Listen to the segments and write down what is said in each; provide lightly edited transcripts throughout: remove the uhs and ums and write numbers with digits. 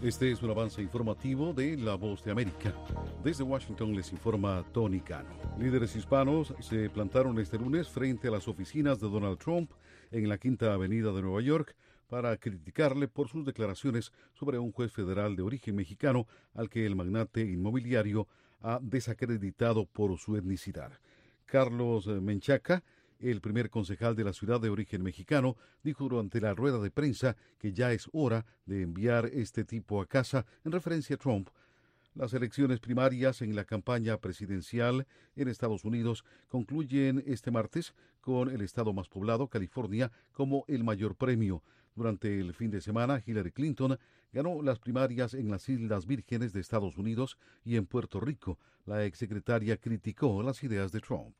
Este es un avance informativo de La Voz de América. Desde Washington les informa Tony Cano. Líderes hispanos se plantaron este lunes frente a las oficinas de Donald Trump en la Quinta Avenida de Nueva York para criticarle por sus declaraciones sobre un juez federal de origen mexicano al que el magnate inmobiliario ha desacreditado por su etnicidad. Carlos Menchaca, el primer concejal de la ciudad de origen mexicano, dijo durante la rueda de prensa que ya es hora de enviar este tipo a casa en referencia a Trump. Las elecciones primarias en la campaña presidencial en Estados Unidos concluyen este martes con el estado más poblado, California, como el mayor premio. Durante el fin de semana, Hillary Clinton ganó las primarias en las Islas Vírgenes de Estados Unidos y en Puerto Rico. La exsecretaria criticó las ideas de Trump.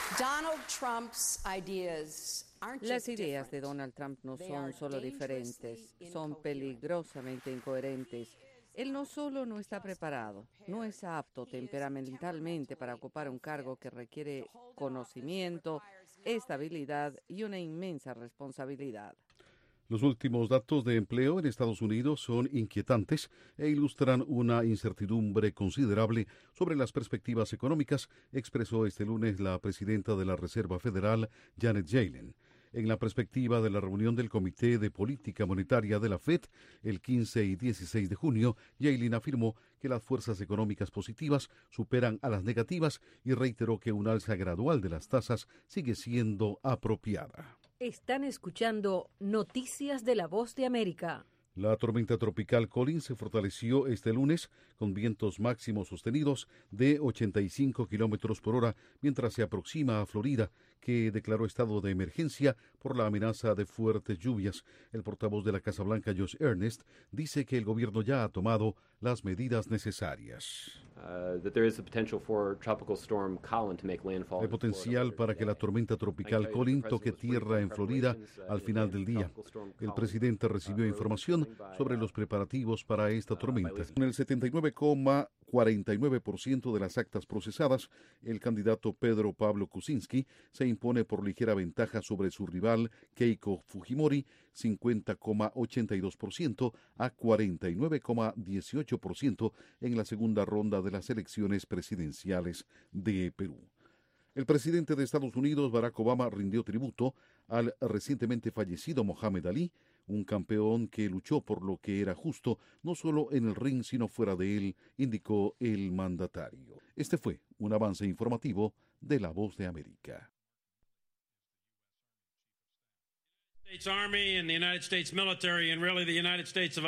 Las ideas de Donald Trump no son solo diferentes, son peligrosamente incoherentes. Él no solo no está preparado, no es apto temperamentalmente para ocupar un cargo que requiere conocimiento, estabilidad y una inmensa responsabilidad. Los últimos datos de empleo en Estados Unidos son inquietantes e ilustran una incertidumbre considerable sobre las perspectivas económicas, expresó este lunes la presidenta de la Reserva Federal, Janet Yellen. En la perspectiva de la reunión del Comité de Política Monetaria de la FED el 15 y 16 de junio, Yellen afirmó que las fuerzas económicas positivas superan a las negativas y reiteró que un alza gradual de las tasas sigue siendo apropiada. Están escuchando Noticias de La Voz de América. La tormenta tropical Colin se fortaleció este lunes con vientos máximos sostenidos de 85 kilómetros por hora mientras se aproxima a Florida, que declaró estado de emergencia por la amenaza de fuertes lluvias. El portavoz de la Casa Blanca, Josh Earnest, dice que el gobierno ya ha tomado las medidas necesarias. Hay potencial para que la tormenta tropical Colin toque tierra en Florida al final del día. El presidente recibió información sobre los preparativos para esta tormenta. Con el 79,49% de las actas procesadas, el candidato Pedro Pablo Kuczynski se impone por ligera ventaja sobre su rival Keiko Fujimori, 50,82% a 49,18% en la segunda ronda de las elecciones presidenciales de Perú. El presidente de Estados Unidos, Barack Obama, rindió tributo al recientemente fallecido Mohamed Ali, un campeón que luchó por lo que era justo, no solo en el ring, sino fuera de él, indicó el mandatario. Este fue un avance informativo de La Voz de América.